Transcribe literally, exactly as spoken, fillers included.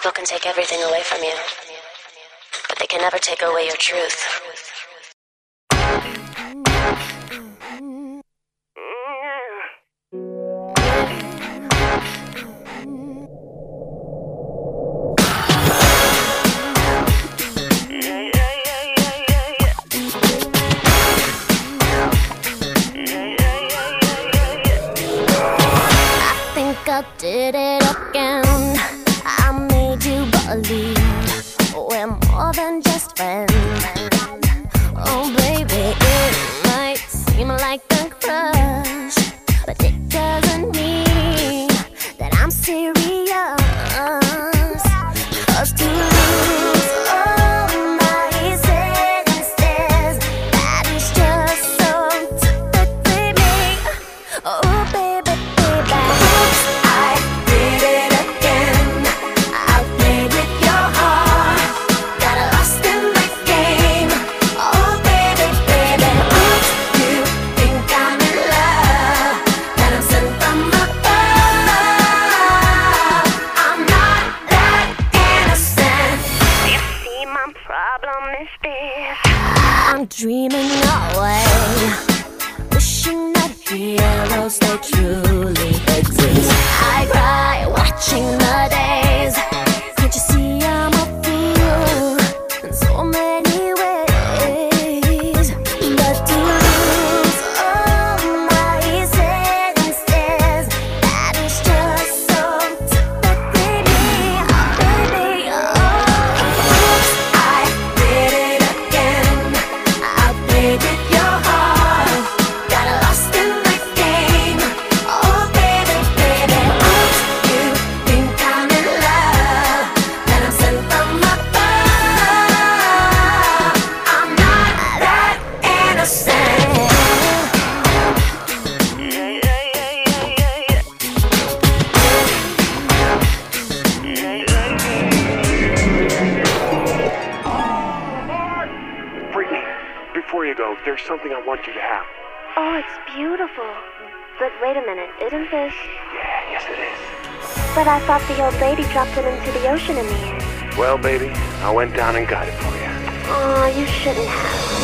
People can take everything away from you, but they can never take away your truth. I did it again. I made you believe we're more than just friends. Oh baby, it might seem like a crush, but it doesn't mean that I'm serious. 'Cause to lose all my senses, that is just so typically me. Oh baby, baby, oops, I did it again. I played with your heart, got lost in my game. Oh baby, baby, oops, you think I'm in love, that I'm sent from above. I'm not that innocent. You see, my problem is this: I'm dreaming away, wishing that heroes they truly exist. I cry watching the days. Can't you see I'm a fool in so many ways? But to lose all my senses, that is just so typically me. Oh baby, oh, oops, I did it again. I played with your heart, got lost in my game. Oh baby, baby, oops, you think I'm in love, that I'm sent from above. I'm not that innocent. Brittany, before you go, there's something I want you to have. Oh, it's beautiful. But wait a minute, isn't this? Yeah, yes it is. But I thought the old lady dropped it into the ocean in the end. Well, baby, I went down and got it for you. Oh, you shouldn't have.